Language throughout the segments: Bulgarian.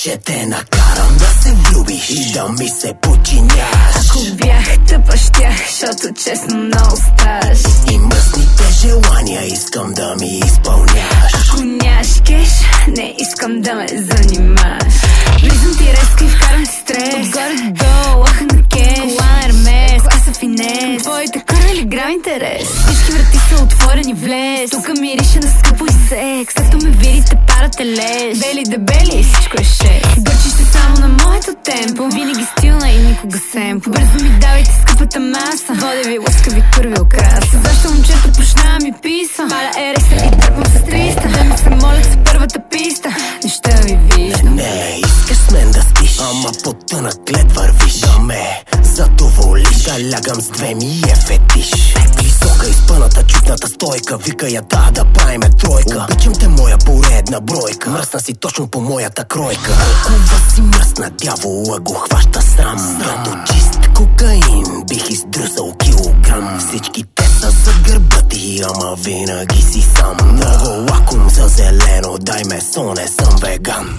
Ще те накарам да се влюбиш и да ми се подчиняваш. Ако бях тъпа, щях, защото честно много ставаш. И мръсните желания искам да ми изпълняваш. Ако нямаш кеш, не искам да ме занимаш. Влизам ти резко и вкарам ти стрес. Отгоре до долу, лаха на кеш. Кола на Ермес, класа финес. Твоите кърва ли грам интерес? Всички врати са отворени, влез. Тука мирише на скъпо и секс. Като ме видите, парате леж. Бели дебели и всичко е шест. Гърчиш се само на моето темпо. Винаги стилна и никога семпо. Бързо ми давайте скъпата маса. Водеви, лъскави, кърви, окраса. Защо момчето почна ми писа? Паля ереса и тръпвам с 300. Да ми се молят с първата писта. Неща ви виждам. Не искаш с мен да спиш, ама по тънък лед вървиш. Да ме задоволиш, да лягам с две ми е фетиш. Висока изпъната чутната стойка, вика я да правиме тройка. Обичам те моя поредна бройка, мръсна си точно по моята кройка. Толкова си мръсна, дявола го хваща срам. Като чист кокаин бих издръсал килограм. Всички те са за гърба ти, ама винаги си сам. Много лаком за зелено, дай месо, не съм веган.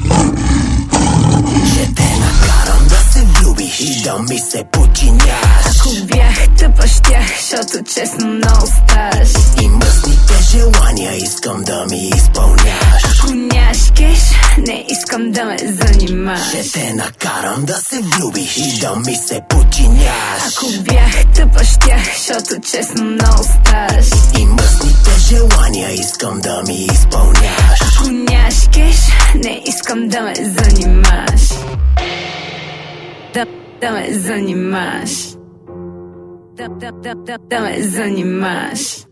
Ще те накарам да се влюбиш и да ми се подчиняваш. Ако бях тъпа, щях, защото честно много ставаш. И мръсните желания искам да ми изпълняваш. Ако нямаш кеш, не искам да ме занимаш. Ще те накарам да се влюбиш и да ми се подчиняваш. Ако бях тъпа, щях, защото честно много ставаш. И мръсните желания искам да ми изпълняваш. Ако нямаш кеш, не искам да ме занимаш. Да ме занимаш. Да ме занимаш.